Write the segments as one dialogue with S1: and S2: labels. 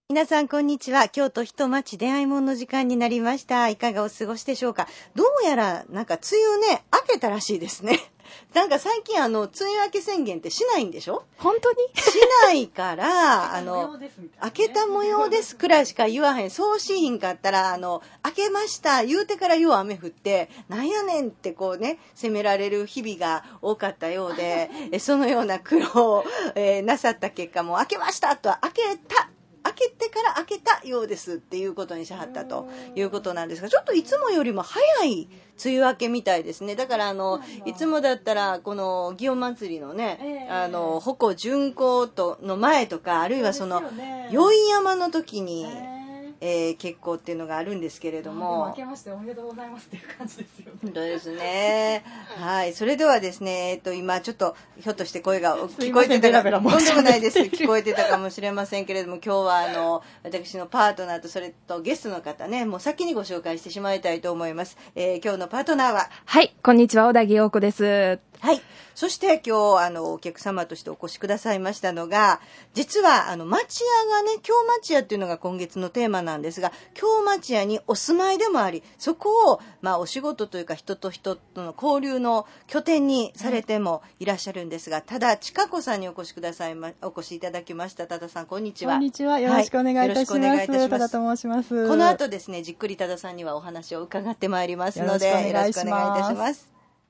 S1: 皆さんこんにちは。京都人町出会いもんの時間になりました。いかがお過ごしでしょうか。どうやら梅雨ね明けたらしいですね。最近梅雨明け宣言ってしないんでしょ。
S2: 本当に
S1: しないから明けた模様ですくらいしか言わへん。そうしひんかったら明けました言うてからよう雨降ってなんやねんって責められる日々が多かったようでそのような苦労を、なさった結果も明けましたとは明けてから明けたようですっていうことにしはったということなんですが、ちょっといつもよりも早い梅雨明けみたいですね。だからいつもだったらこの祇園祭りのね、鉾巡行の前とか、あるいはその宵山の時に結構っていうのがあるんですけれども、
S2: でも明けましておめでとうございますっていう感じですよね。
S1: 本当ですね。はい。それではですね、今ちょっとひょっとして声が聞こえてたか、とんでもないです。聞こえてたかもしれませんけれども、今日は私のパートナーとそれとゲストの方ね、もう先にご紹介してしまいたいと思います。今日のパートナーは、
S2: はい、こんにちは、小田木陽子です。
S1: はい。そして今日お客様としてお越しくださいましたのが、実は町屋がね、京町屋っていうのが今月のテーマなんですが、京町屋にお住まいでもあり、そこをお仕事というか人と人との交流の拠点にされてもいらっしゃるんですが、多田千佳子さんにお越しいただきました。多田さんこんにちは。
S3: こんにちは、よろしくお願いいたします。
S1: よろしくお願いいたします。
S3: 多田と申します。
S1: この後ですね、じっくり多田さんにはお話を伺ってまいりますので、よろしくお願いいたします。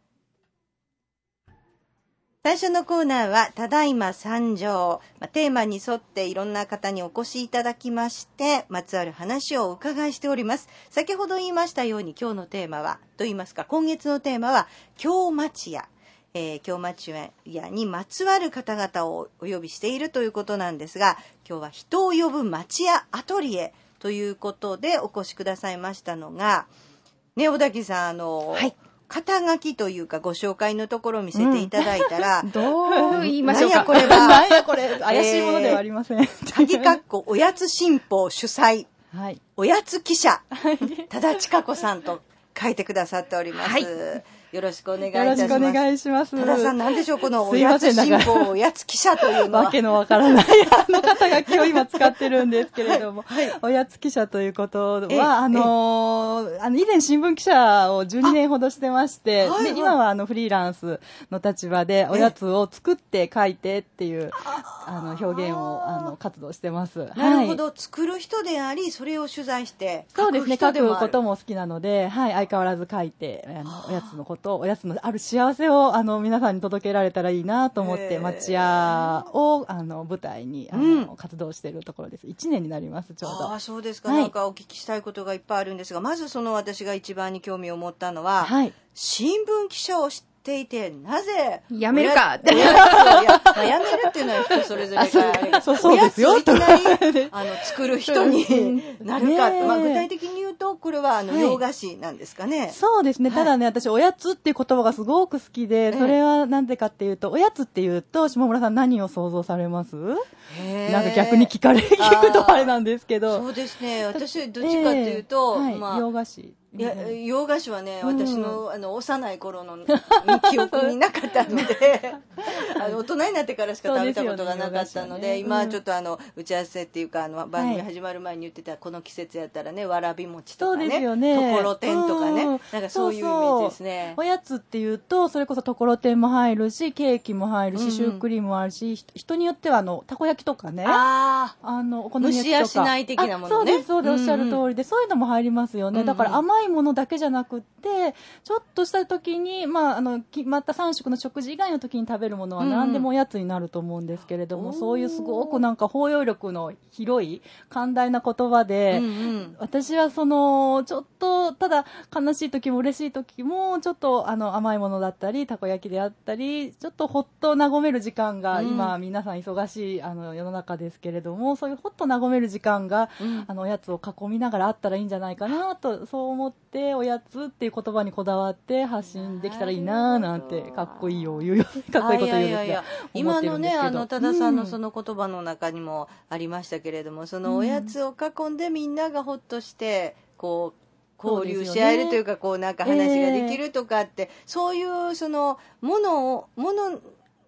S1: 最初のコーナーはただいま参上、テーマに沿っていろんな方にお越しいただきましてまつわる話をお伺いしております。先ほど言いましたように今日のテーマはと言いますか、今月のテーマは京町屋、京町屋にまつわる方々をお呼びしているということなんですが、今日は人を呼ぶ町屋アトリエということでお越しくださいましたのがね、小田木さんはい、肩書きというかご紹介のところを見せていただいたら、
S2: どう言いましょうか。
S3: これは何やこれ、怪しいものではありません。
S1: 鍵括弧おやつ新報主催、
S3: はい、
S1: おやつ記者、多田千佳子さんと書いてくださっております。はい、よろしくお願いいたします。
S3: よろしくお願いします。
S1: 多田さん何でしょう、このおやつ新報おやつ記者というのは。
S3: わけのわからない肩書きを今使ってるんですけれども、はい、おやつ記者ということは以前新聞記者を12年ほどしてまして、で今はフリーランスの立場でおやつを作って書いてっていう表現を活動してます。
S1: なるほど、はい、作る人でありそれを取材して
S3: そうですね、書くことも好きなので、はい、相変わらず書いておやつのこと、おやつのある幸せを皆さんに届けられたらいいなと思って町屋を舞台に活動しているところです。1年になります、ちょうど。
S1: そうですか、はい、なんかお聞きしたいことがいっぱいあるんですが、まず私が一番に興味を持ったのは、はい、新聞記者をしていてなぜ
S2: やめるかって
S1: やめるっていうのは人それぞれが
S3: そうですよ、
S1: いきなり作る人になるかって、具体的に言うとこれは洋菓子なんですかね。
S3: そうですね、ただね、私おやつっていう言葉がすごく好きで、それはなんでかっていうと、おやつっていうと下村さん何を想像されます？なんか逆に聞くとあれなんですけど。
S1: そうですね、私どっちかっていうと、
S3: 洋菓子。
S1: いや、洋菓子はね、私の幼い頃の記憶になかったので大人になってからしか食べたことがなかったので、今ちょっと打ち合わせっていうか番組始まる前に言ってた、この季節やったらね、わらび餅とかね、ところてんとかね、なんかそういうイメージですね。
S3: おやつっていうとそれこそところてんも入るし、ケーキも入るし、シュークリームもあるし、人によってはたこ焼きとかね、お好み焼きとか、
S1: 蒸しやしない的なものね。
S3: そうです、そうです、おっしゃる通りで、そういうのも入りますよね。だから甘いものだけじゃなくって、ちょっとした時に決まった3食の食事以外の時に食べるものは何でもおやつになると思うんですけれども、そういうすごくなんか包容力の広い寛大な言葉で、私はちょっとただ悲しい時も嬉しい時もちょっと甘いものだったりたこ焼きであったり、ちょっとほっと和める時間が、今皆さん忙しい世の中ですけれども、そういうほっと和める時間が、おやつを囲みながらあったらいいんじゃないかなと、そう思っておやつっていう言葉にこだわって発信できたらいいななんて、かっこいいよ言うよかっこいいこと言うんですが、
S1: 今のね、多田さんのその言葉の中にもありましたけれども、そのおやつを囲んでみんながほっとして交流し合えるというか、なんか話ができるとかって、そういうそのもの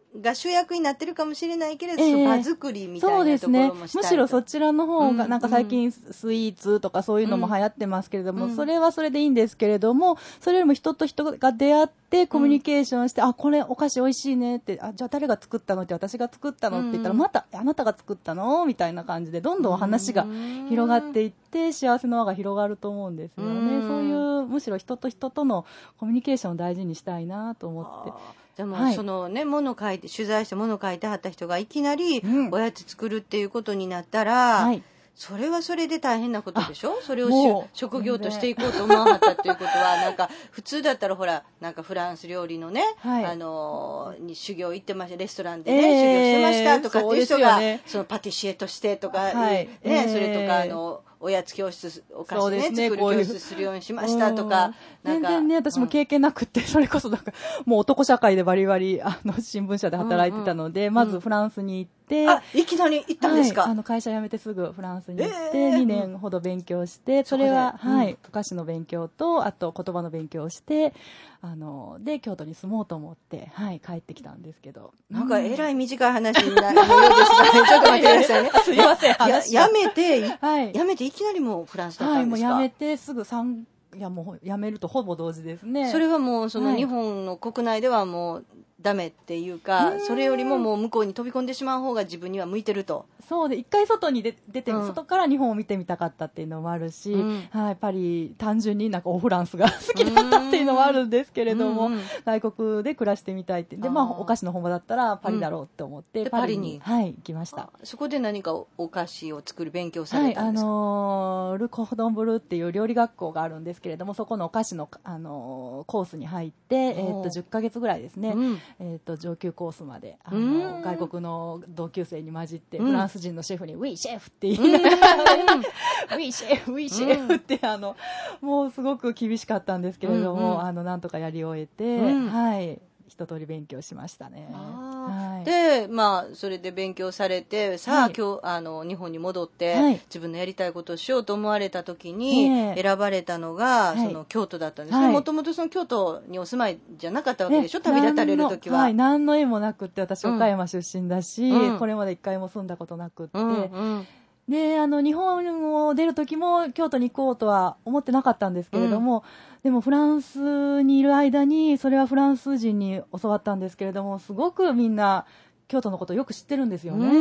S1: が主役になってるかもしれないけれど、場作りみたいなところもしたいと。
S3: むしろそちらの方が、なんか最近スイーツとかそういうのも流行ってますけれども、それはそれでいいんですけれども、それよりも人と人が出会ってコミュニケーションして、あ、これお菓子美味しいねって、あ、じゃあ誰が作ったのって、私が作ったのって言ったら、またあなたが作ったのみたいな感じで、どんどん話が広がっていって、幸せの輪が広がると思うんですよね。そういう、むしろ人と人とのコミュニケーションを大事にしたいなと思って。
S1: でも、そのね、書いて、取材して物書いてはった人がいきなりおやつ作るっていうことになったら、それはそれで大変なことでしょ。それを職業としていこうと思わはったっていうことは、なんか普通だったらほら、なんかフランス料理のね、に修行行ってました、レストランでね、修行してましたとかっていう人が、そのパティシエとしてとか、ね、それとかおやつ教室、お菓子ね、作る教室するようにしましたとか、
S3: 全然ね、私も経験なくて、それこそなんか、もう男社会でバリバリ、新聞社で働いてたので、まずフランスに行って、
S1: いきなり行ったんですか？
S3: 会社辞めてすぐフランスに行って、2年ほど勉強して、それは、お菓子の勉強と、あと言葉の勉強をして、で、京都に住もうと思って、帰ってきたんですけど。
S1: なんか、えらい短い話になるようですが、ちょっと待ってくださいね。
S3: すいません、
S1: やめて、いきなりもうフランスだったんですか？
S3: もう辞めてすぐもう辞めるとほぼ同時ですね。
S1: それはもう、その日本の国内ではもう、ダメっていうか、それよりももう向こうに飛び込んでしまう方が自分には向いてると。
S3: そうで、一回外に出て、外から日本を見てみたかったっていうのもあるし、パリ、単純になんかフランスが好きだったっていうのもあるんですけれども、外国で暮らしてみたいって。で、お菓子の本場だったらパリだろうって思って、
S1: パリに
S3: 行きました。
S1: そこで何かお菓子を作る勉強されたんですか？
S3: ル・コードンブルっていう料理学校があるんですけれども、そこのお菓子の、コースに入って、10ヶ月ぐらいですね、上級コースまで外国の同級生に混じって、フランス人のシェフにウィーシェフって言いながらウィーシェフウィーシェフってもうすごく厳しかったんですけれども、なんとかやり終えて、一通り勉強しましたね。
S1: で、それで勉強されて、さあ、今日日本に戻って、自分のやりたいことをしようと思われた時に選ばれたのが、その京都だったんですね。もともとその京都にお住まいじゃなかったわけでしょ、旅立たれる時は。
S3: 何の縁もなくって、私岡山出身だし、これまで一回も住んだことなくって、で、日本を出る時も京都に行こうとは思ってなかったんですけれども、でもフランスにいる間に、それはフランス人に教わったんですけれども、すごくみんな京都のことをよく知ってるんですよね。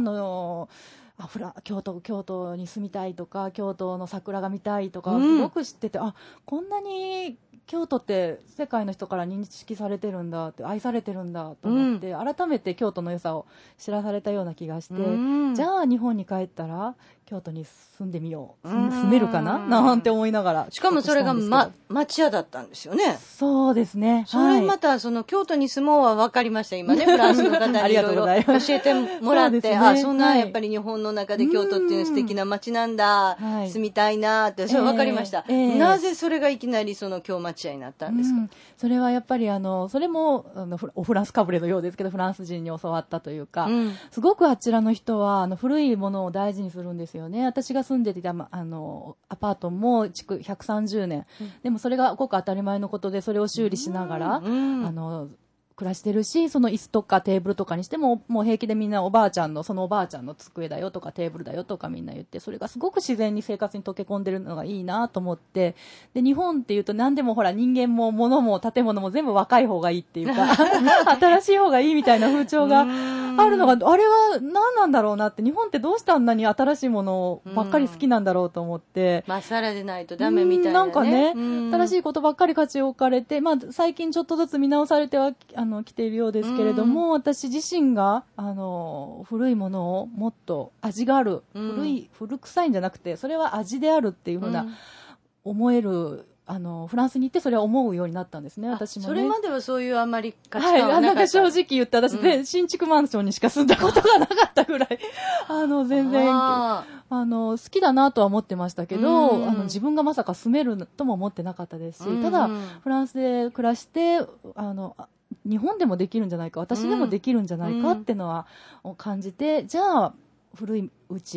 S3: 京都に住みたいとか、京都の桜が見たいとか、すごく知ってて、こんなに京都って世界の人から認識されてるんだって、愛されてるんだと思って、改めて京都の良さを知らされたような気がして、じゃあ日本に帰ったら京都に住んでみよう、住めるかななんて思いながら。
S1: しかもそれが町屋だったんですよね。
S3: そうですね。
S1: それまた、その京都に住もうは分かりました、今ね、フランスの方にいろいろ教えてもらって、そんなやっぱり日本の中で京都っていう素敵な町なんだ、住みたいなって、それ分かりました。なぜそれがいきなりその京町屋になったんですか？
S3: それはやっぱりそれもフランスかぶれのようですけど、フランス人に教わったというか、すごくあちらの人は古いものを大事にするんですよね。私が住んでいたアパートも築130年、でもそれがごく当たり前のことで、それを修理しながら、暮らしてるし、その椅子とかテーブルとかにしても、もう平気でみんなそのおばあちゃんの机だよとかテーブルだよとかみんな言って、それがすごく自然に生活に溶け込んでるのがいいなと思って、で、日本っていうと何でもほら、人間も物も建物も全部若い方がいいっていうか、新しい方がいいみたいな風潮があるのが、あれは何なんだろうなって、日本ってどうしてあんなに新しいものばっかり好きなんだろうと思って、
S1: まっさらでないとダメみたいなね。
S3: なんかね、新しいことばっかり価値を置かれて、最近ちょっとずつ見直されては来ているようですけれども、私自身が古いものをもっと味がある、古臭いんじゃなくて、それは味であるっていうふうな思える、フランスに行ってそれは思うようになったんですね、私もね。
S1: それまではそういうあんまり価値観はなかった。
S3: なんか正直言って私、新築マンションにしか住んだことがなかったぐらい、全然好きだなとは思ってましたけど、自分がまさか住めるとも思ってなかったですし、ただフランスで暮らして日本でもできるんじゃないか、私でもできるんじゃないかっていうのは感じて、じゃあ古いうち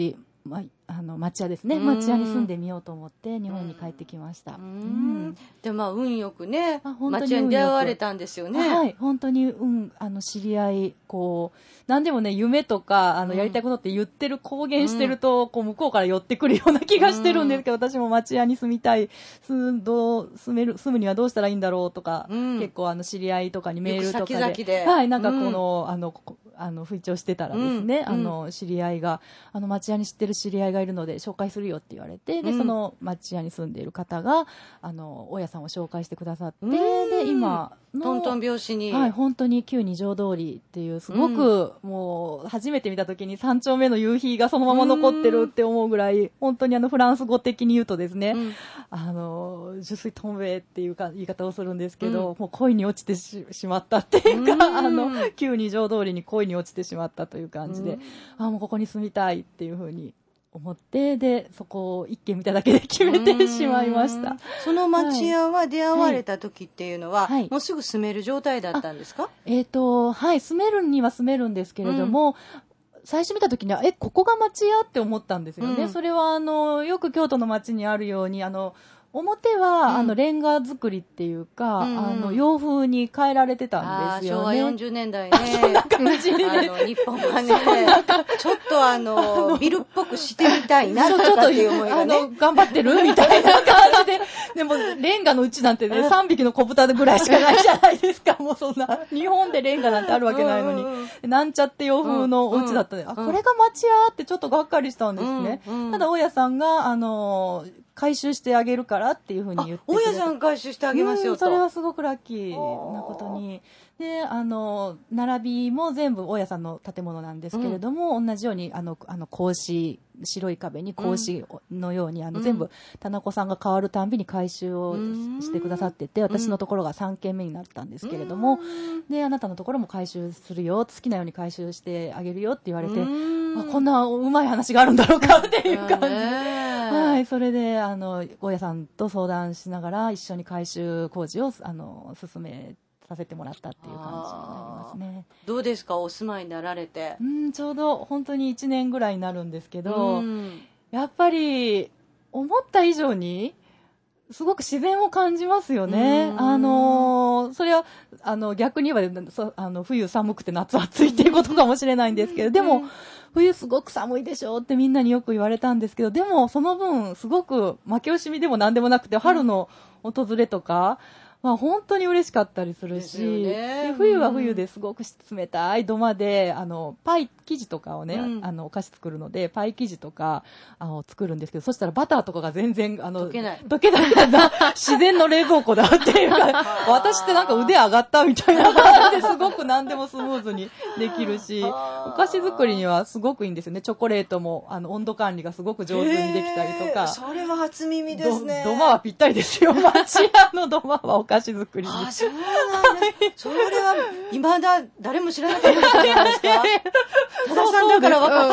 S3: 町屋ですね。町屋に住んでみようと思って日本に帰ってきました。
S1: で、運よくね、
S3: 本当に
S1: 町屋に出会われたんですよね。
S3: はい、本当に、知り合い、何でもね、夢とか、やりたいことって言ってる、公言してると、向こうから寄ってくるような気がしてるんですけど、私も町屋に住みたい、住むにはどうしたらいいんだろうとか、結構知り合いとかにメールとかで、
S1: 先々で
S3: はい、なんか吹聴してたらですね、知り合いが、町屋に知ってる知り合いがいるので紹介するよって言われて、で、その町屋に住んでいる方が、大家さんを紹介してくださって、で、今の、
S1: トントン拍子に。
S3: はい、本当に旧二条通りっていう、すごく、もう、初めて見た時に三丁目の夕日がそのまま残ってるって思うぐらい、本当にフランス語的に言うとですね、je suis tombéっていうか言い方をするんですけど、もう恋に落ちてしまったっていうか、旧二条通りに恋に落ちてしまったという感じで、もうここに住みたいっていうふうに思って、で、そこを一軒見ただけで決めてしまいました。
S1: その町屋は出会われた時っていうのは、もうすぐ住める状態だったんですか？
S3: はい、住めるには住めるんですけれども、最初見た時には、ここが町屋って思ったんですよね。それは、よく京都の町にあるように、表は、レンガ作りっていうか、洋風に変えられてたんですよね。
S1: 昭和40年代ね。
S3: そんな感じでね。
S1: 日本はね、ちょっとビルっぽくしてみたいなとかっていう思いがね。
S3: 頑張ってるみたいな感じで。でも、レンガのうちなんてね、3匹の小豚ぐらいしかないじゃないですか。もうそんな、日本でレンガなんてあるわけないのに。なんちゃって洋風のお家だったんで、これが町屋ってちょっとがっかりしたんですね。ただ、大家さんが、回収してあげるからっていうふうに言って
S1: 大家さん回収してあげますよと。
S3: それはすごくラッキーなことに。で、並びも全部大家さんの建物なんですけれども、同じように、格子、白い壁に格子のように、全部、棚子さんが変わるたんびに回収をしてくださってて、私のところが3軒目になったんですけれども、で、あなたのところも回収するよ、好きなように回収してあげるよって言われて、こんなうまい話があるんだろうかっていう感じで。はい、それで、大家さんと相談しながら、一緒に回収工事を、進めさせてもらったっていう感じになりますね。
S1: どうですか、お住まいになられて。
S3: ちょうど本当に1年ぐらいになるんですけど、やっぱり思った以上にすごく自然を感じますよね。それは逆に言えば冬寒くて夏暑いっていうことかもしれないんですけど、でも冬すごく寒いでしょってみんなによく言われたんですけど、でもその分すごく負け惜しみでも何でもなくて、春の訪れとか、本当に嬉しかったりするし、で冬は冬ですごく冷たい土間で、パイ生地とかをね、お菓子作るので、パイ生地とかを作るんですけど、そしたらバターとかが全然、溶けない自然の冷蔵庫だっていうか、私ってなんか腕上がったみたいな感じですごく何でもスムーズにできるし、お菓子作りにはすごくいいんですよね。チョコレートも、温度管理がすごく上手にできたりとか。
S1: それは初耳ですね。
S3: 土間はぴったりですよ。町屋の土間はお菓子作りに。
S1: そうなんです。それは、未だ誰も知らなかったんじゃないですか。多田さんだから分かった。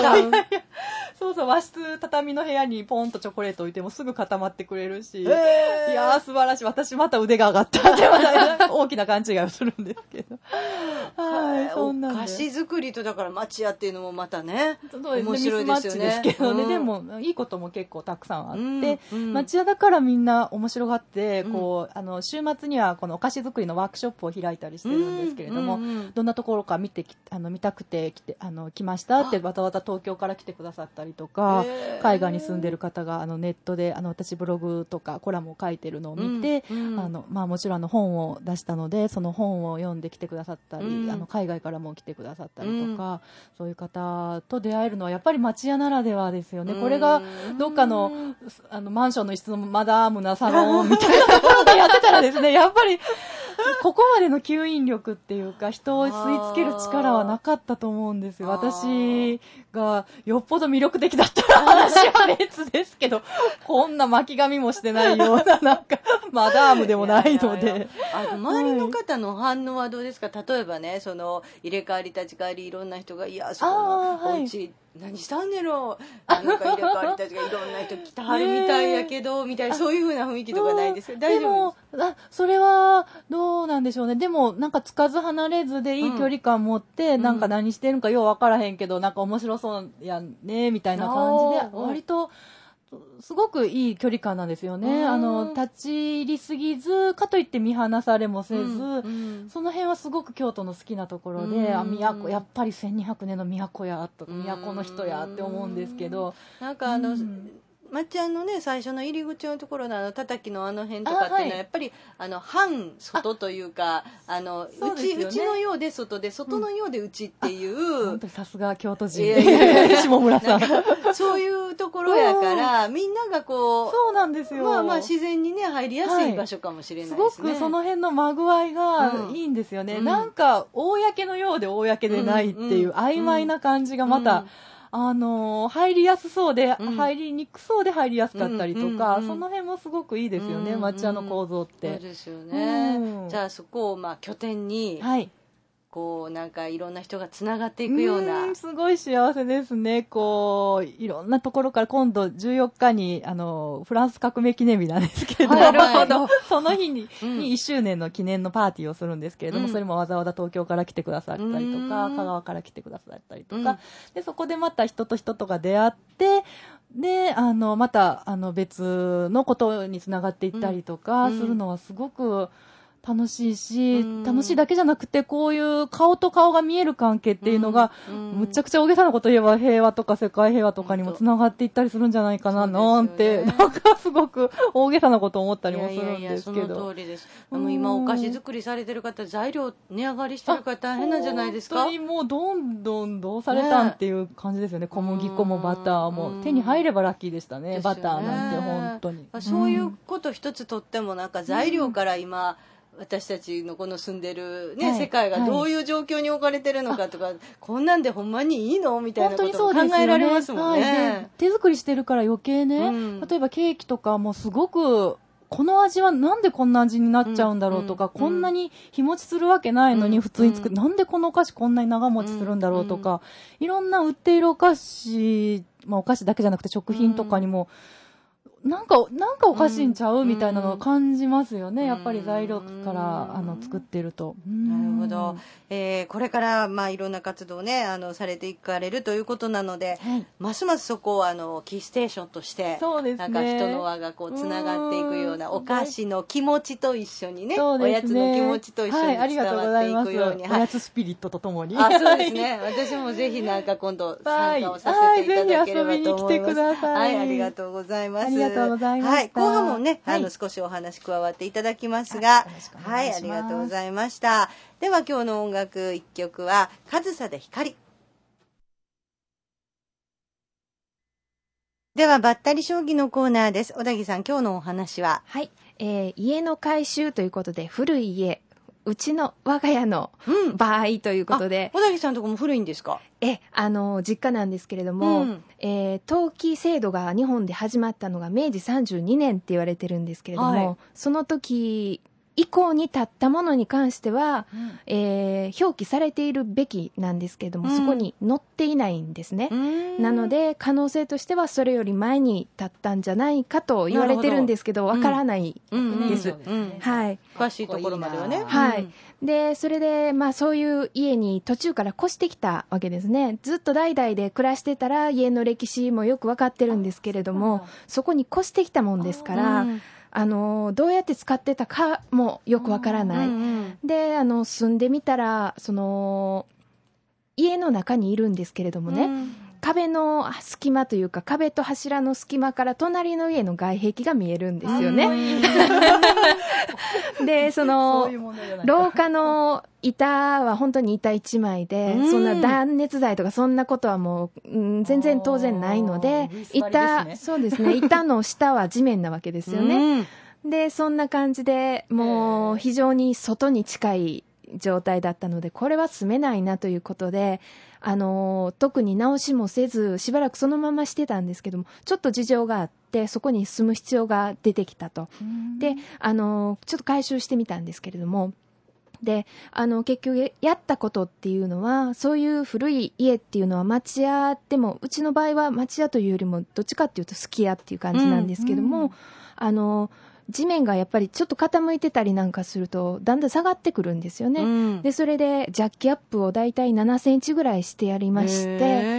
S3: そうそう、和室畳の部屋にポンとチョコレート置いてもすぐ固まってくれるし、いやー素晴らしい。私また腕が上がったって大きな勘違いをするんですけど。はい、そんなんで。
S1: お菓子作りとだから町屋っていうのもまたね、面白いですよね。
S3: ミスマッチですけどね、でもいいことも結構たくさんあって、町屋だからみんな面白がって、週末にはこのお菓子作りのワークショップを開いたりしてるんですけれども、どんなところか見たくて来ましたってわざわざ東京から来てくださったりとか、海外に住んでる方がネットで私ブログとかコラムを書いてるのを見て、もちろん本を出したのでその本を読んで来てくださったり、海外からも来てくださったりとか、そういう方と出会えるのはやっぱり町屋ならではですよね。これがどっかのマンションの一室のマダームなサロンみたいなところでやってたらですね、やっぱりここまでの吸引力っていうか人を吸い付ける力はなかったと思うんですよ。私がよっぽど魅力的だったら話は別ですけど、こんな巻き髪もしてないようななんかマダームでもないので。
S1: 周りの方の反応はどうですか？例えばね、その入れ替わり立ち替わりいろんな人が、いやそこのお家何したんねろ、なんか入れ替わりたちがいろんな人来たはるみたいやけど、みたいな、そういう風な雰囲気とかないですか？大丈夫です？
S3: でもそれはどうなんでしょうね。でもなんかつかず離れずでいい距離感持って、なんか何してるのかよう分からへんけど、なんか面白そうやねみたいな感じで、割とすごくいい距離感なんですよね。立ち入りすぎず、かといって見放されもせず、その辺はすごく京都の好きなところで、都、やっぱり1200年の都やと、都の人やって思うんですけど。
S1: なんかまっちゃんのね、最初の入り口のところの叩きの辺とかっていうのは、やっぱり半外というか、内のようで外で、外のようで内っていう。
S3: 本当にさすが京都人。下村さん。
S1: そういうところやから、みんながこう、
S3: そうなんですよ。
S1: まあ自然にね、入りやすい場所かもしれないですね。
S3: すごくその辺の間具合がいいんですよね。なんか、公のようで公でないっていう曖昧な感じがまた、入りやすそうで、入りにくそうで入りやすかったりとか、その辺もすごくいいですよね、抹茶の構造って。
S1: そうですよね。じゃあそこを拠点に、こうなんかいろんな人がつながっていくような。
S3: すごい幸せですね。こういろんなところから今度14日にフランス革命記念日なんですけど、その日に1周年の記念のパーティーをするんですけれども、それもわざわざ東京から来てくださったりとか、香川から来てくださったりとか、でそこでまた人と人とが出会って、でまた別のことにつながっていったりとかするのはすごく楽しいし、楽しいだけじゃなくて、こういう顔と顔が見える関係っていうのが、むちゃくちゃ大げさなこと言えば平和とか世界平和とかにもつながっていったりするんじゃないかな、なんて、なんかすごく大げさなこと思ったりもするんですけど。
S1: その通りです。今お菓子作りされてる方、材料値上がりしてるから大変なんじゃないですか？
S3: 本当にもうどんどんどうされたんっていう感じですよね。小麦粉もバターも。手に入ればラッキーでしたね、バターなんて本当に。
S1: そういうこと一つとってもなんか材料から今、私たちのこの住んでる、ね世界がどういう状況に置かれてるのかとか、こんなんでほんまにいいのみたいなことを考えられますもんね。
S3: 手作りしてるから余計ね、例えばケーキとかもすごくこの味はなんでこんな味になっちゃうんだろうとか、こんなに日持ちするわけないのに普通に作る、なんでこのお菓子こんなに長持ちするんだろうとか、いろんな売っているお菓子、お菓子だけじゃなくて食品とかにも、なんかおかしいんちゃうみたいなのを感じますよね。やっぱり材料から作っていると。
S1: なるほど。これからいろんな活動をねされていかれるということなので、ますますそこをキーステーションとして、なんか人の輪がこうつながっていくような、お菓子の気持ちと一緒にね、おやつの気持ちと一緒に伝わっていくように、
S3: おやつスピリットとともに。
S1: そうですね。私もぜひなんか今度参加をさせていただければと思います。
S3: ぜひ遊びに来てください。
S1: ありがとうございます。
S3: ありがとうございました。
S1: 後半もね、少しお話加わっていただきますが、ありがとうございました。では今日の音楽1曲は、上総で光。では、ばったり将棋のコーナーです。小田木さん、今日のお話は？
S2: はい。家の改修ということで、古い家、うちの我が家の場合ということで、
S1: 小田木さんのとこも古いんですか？
S2: 実家なんですけれども、登記制度が日本で始まったのが明治32年って言われてるんですけれども、その時以降に建ったものに関しては、表記されているべきなんですけれども、そこに載っていないんですね。なので可能性としてはそれより前に建ったんじゃないかと言われてるんですけど、わからないです。はい。
S1: 詳しいところまではね。
S2: はい。で、それで、そういう家に途中から越してきたわけですね。ずっと代々で暮らしてたら、家の歴史もよくわかってるんですけれども、そこに越してきたもんですから、どうやって使ってたかもよくわからない。で、住んでみたら、家の中にいるんですけれどもね、壁の隙間というか、壁と柱の隙間から隣の家の外壁が見えるんですよね。で、廊下の板は本当に板一枚で、そんな断熱材とかそんなことはもう、全然当然ないので、そうですね、板の下は地面なわけですよね。で、そんな感じで、もう非常に外に近い状態だったので、これは住めないなということで、特に直しもせず、しばらくそのまましてたんですけども、ちょっと事情があって、そこに住む必要が出てきたと。で、ちょっと改修してみたんですけれども、 で、結局やったことっていうのは、そういう古い家っていうのは町屋でも、うちの場合は町屋というよりもどっちかっていうとすき家っていう感じなんですけども、地面がやっぱりちょっと傾いてたりなんかするとだんだん下がってくるんですよね、でそれでジャッキアップをだいたい7センチぐらいしてやりまして、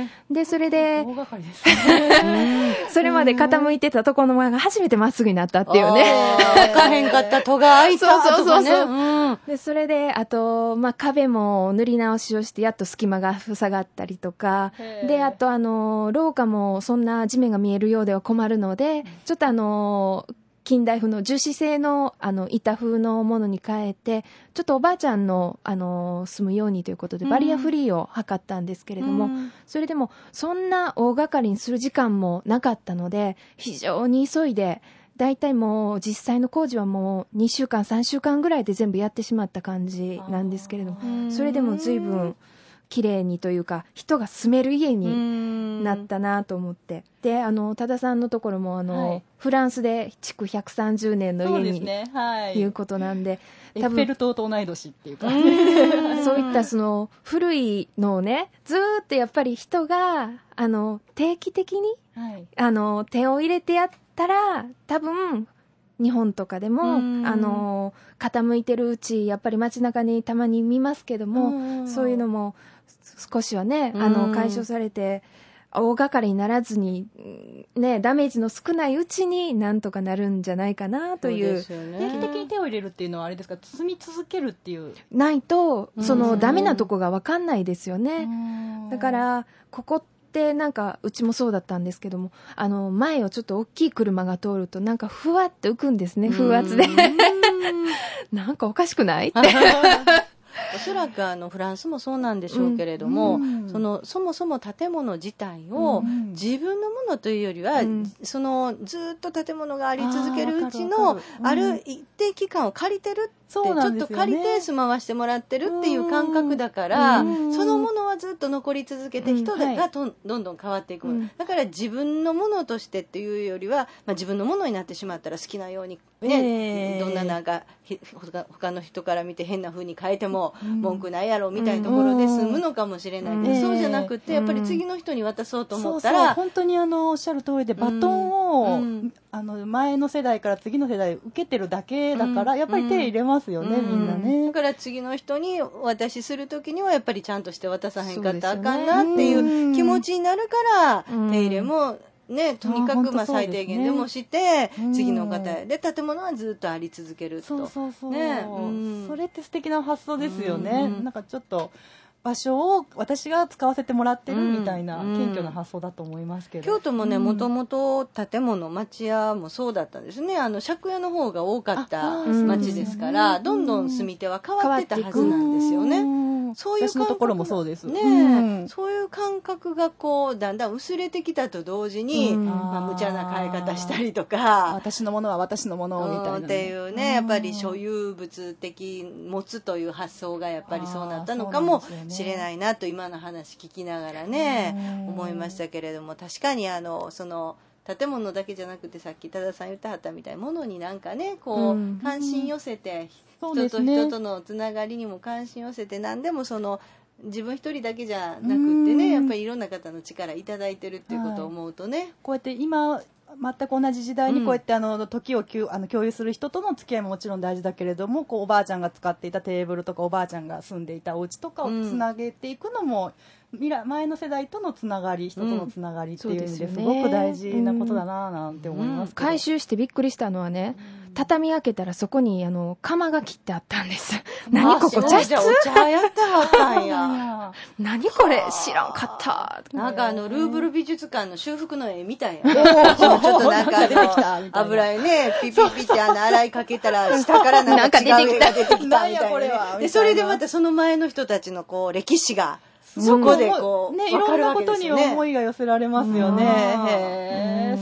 S2: でそれで
S3: 大掛かりですね
S2: それまで傾いてたところの前が初めてまっすぐになったっていうね、
S1: 開かへんかった戸が開いたとかね、
S2: でそれであと、壁も塗り直しをしてやっと隙間が塞がったりとかで、あと廊下もそんな地面が見えるようでは困るので、ちょっと近代風の樹脂製の板風のものに変えて、ちょっとおばあちゃんの住むようにということでバリアフリーを図ったんですけれども、それでもそんな大掛かりにする時間もなかったので、非常に急いで、だいたいもう実際の工事はもう2週間3週間ぐらいで全部やってしまった感じなんですけれども、それでも随分綺麗にというか人が住める家になったなと思って、で多田さんのところもフランスで築130年の家に、いうことなんで、
S3: エッフェル塔と同い年っていうか
S2: そういったその古いのをね、ずーっとやっぱり人が定期的に、手を入れてやったら、多分日本とかでも傾いてるうちやっぱり街中にたまに見ますけども、そういうのも少しはね解消されて、大掛かりにならずに、ね、ダメージの少ないうちになんとかなるんじゃないかなという。
S3: 定期的に手を入れるっていうのはあれですか、住み続けるっていう
S2: ないとそのダメなとこが分かんないですよね。だからここってなんかうちもそうだったんですけども、前をちょっと大きい車が通るとなんかふわって浮くんですね、風圧でなんかおかしくないって
S1: おそらくフランスもそうなんでしょうけれども、そもそも建物自体を自分のものというよりは、そのずっと建物があり続けるうちのある一定期間を借りてるって、ちょっと借りて住まわしてもらってるっていう感覚だから、そのものはずっと残り続けて、人がどんどん変わっていくもの、だから自分のものとしてっていうよりは、自分のものになってしまったら好きなようにね、どんななんか他の人から見て変な風に変えても文句ないやろみたいなところで済むのかもしれないけど、そうじゃなくてやっぱり次の人に渡そうと思ったら、
S3: 本当におっしゃる通りで、バトンを、前の世代から次の世代受けてるだけだから、やっぱり手入れますよね、みんなね。
S1: だから次の人にお渡しするときにはやっぱりちゃんとして渡さへんかったらあかんなっていう気持ちになるから、手入れもね、とにかく最低限でもして、次の方で建物はずっとあり続けると。
S3: それって素敵な発想ですよね。なんかちょっと場所を私が使わせてもらってるみたいな謙虚な発想だと思いますけど、
S1: 京都もね、もともと建物町屋もそうだったんですね。借家の方が多かった町ですから、どんどん住み手は変わってたはずなんですよね。そういう
S3: 私のところもそうです
S1: ね、そういう感覚がだんだん薄れてきたと同時に、無茶な買い方したりとか、
S3: 私のものは私のものみたいな、
S1: っていうね、やっぱり所有物的持つという発想がやっぱりそうなったのかもしれないなと、今の話聞きながらね、思いましたけれども、確かにその建物だけじゃなくて、さっき多田さん言ってはったみたいなものになんかね、関心寄せて、人と人とのつながりにも関心寄せて、何でも自分一人だけじゃなくってね、やっぱりいろんな方の力いただいてるっていうことを思うとね、
S3: こうやって今全く同じ時代にこうやって時を共有する人との付き合いももちろん大事だけれども、おばあちゃんが使っていたテーブルとかおばあちゃんが住んでいたお家とかをつなげていくのも、前の世代とのつながり、人とのつながりっていう意味ですごく大事なことだななんて思いますけど、
S2: 回収してびっくりしたのはね、畳開けたらそこに釜が切ってあったんです。何ここ、茶室？
S1: お茶やってはったんや。
S2: 何これ、知らんかった。
S1: なんかルーブル美術館の修復の絵みたいや。ちょっとなんか油絵ね、ピピピって洗いかけたら下からなんか違う絵が出てきたみたいな。でそれでまたその前の人たちの歴史がそこで
S3: いろんなことに思いが寄せられますよね。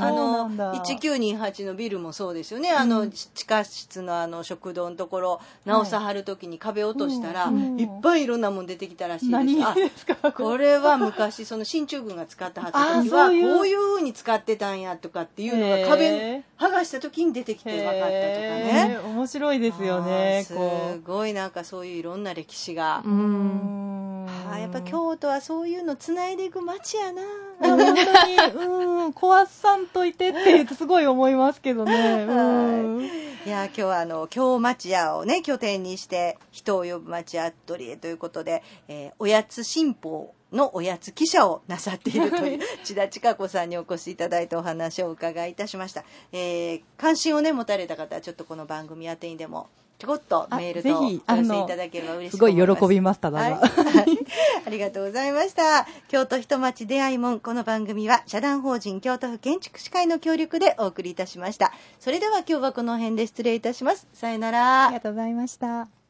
S1: 1928のビルもそうですよね。地下室の食堂のところ直さはるときに壁落としたら、いっぱいいろんなもん出てきたらしいです。
S3: 何ですか？
S1: これは昔その進駐軍が使ってはった時はこういう風に使ってたんやとかっていうのが壁剥がした時に出てきて分かったとかね。
S3: 面白いですよね。
S1: すごいなんかそういういろんな歴史が。やっぱ京都はそういうのつないでいく街やな。
S3: 本当に壊さんといてって言ってすごい思いますけどね。
S1: いや今日は京町屋をね拠点にして人を呼ぶ町アトリエということで、おやつ新報のおやつ記者をなさっているという千田千佳子さんにお越しいただいてお話をお伺いいたしました。関心をね持たれた方はちょっとこの番組宛てにでもちょこっとメールとお寄せいただければ嬉しいと思います。
S3: すごい喜びました。
S1: はい、ありがとうございました。京都人町出会い門、この番組は社団法人京都府建築士会の協力でお送りいたしました。それでは今日はこの辺で失礼いたします。さよなら。
S3: ありがとうございました。